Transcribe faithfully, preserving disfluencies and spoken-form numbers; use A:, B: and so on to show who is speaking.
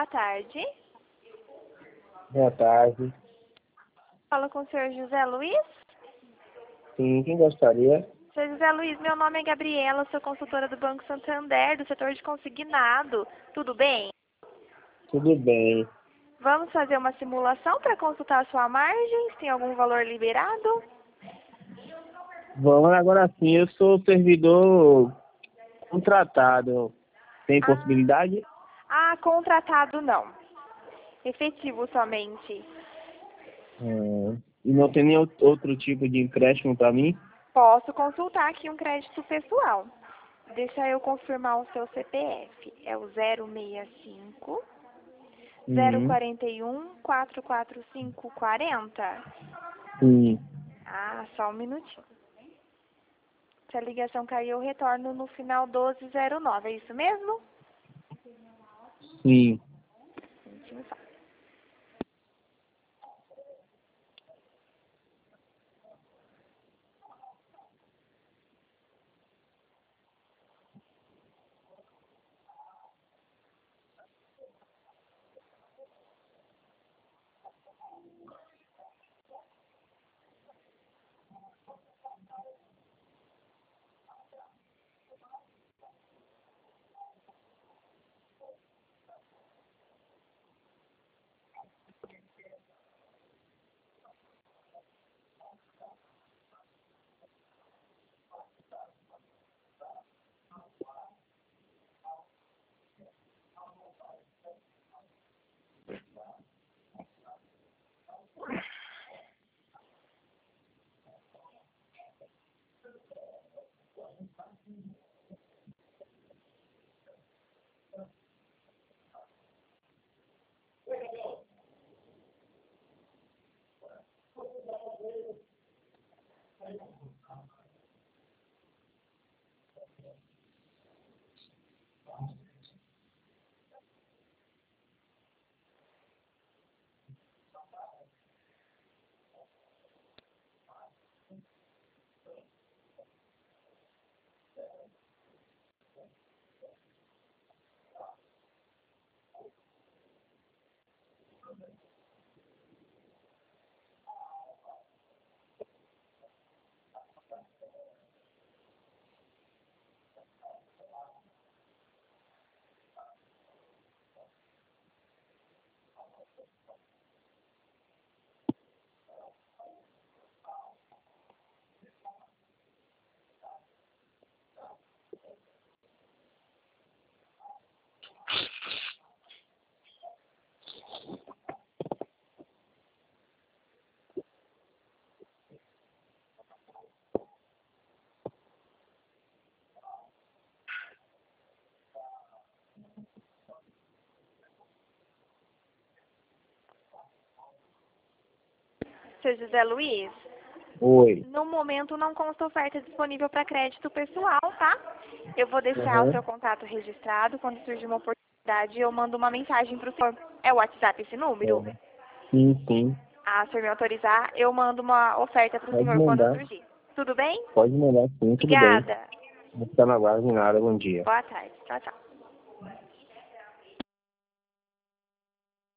A: tarde.
B: Boa tarde.
A: Falo com o senhor José Luiz.
B: Sim, quem gostaria?
A: senhor José Luiz, meu nome é Gabriela, sou consultora do Banco Santander, do setor de consignado. Tudo bem?
B: Tudo bem.
A: Vamos fazer uma simulação para consultar a sua margem, se tem algum valor liberado?
B: Vamos agora sim, eu sou servidor contratado. Tem
A: Ah,
B: possibilidade?
A: ah, contratado não. Efetivo somente.
B: Hum, e não tem nenhum outro tipo de empréstimo para mim?
A: Posso consultar aqui um crédito pessoal. Deixa eu confirmar o seu C P F. É o zero seis cinco, zero
B: Hum,
A: quatro um, quatro quatro cinco quatro zero.
B: sim,
A: Ah, só um minutinho. Se a ligação cair, eu retorno no final doze zero nove. É isso mesmo?
B: sim.
A: Um minutinho só. senhor José Luiz,
B: Oi.
A: no momento não consta oferta disponível para crédito pessoal, tá? Eu vou deixar o
B: Uhum.
A: seu contato registrado. Quando surgir uma oportunidade, eu mando uma mensagem para o senhor. É o WhatsApp esse número?
B: É. Sim, sim.
A: Ah, se o senhor me autorizar, eu mando uma oferta para o
B: Pode
A: senhor quando
B: mandar.
A: surgir. Tudo bem?
B: Pode mandar sim, tudo bem.
A: Obrigada.
B: Não está na base nada, bom dia.
A: Boa tarde. Tchau, tchau.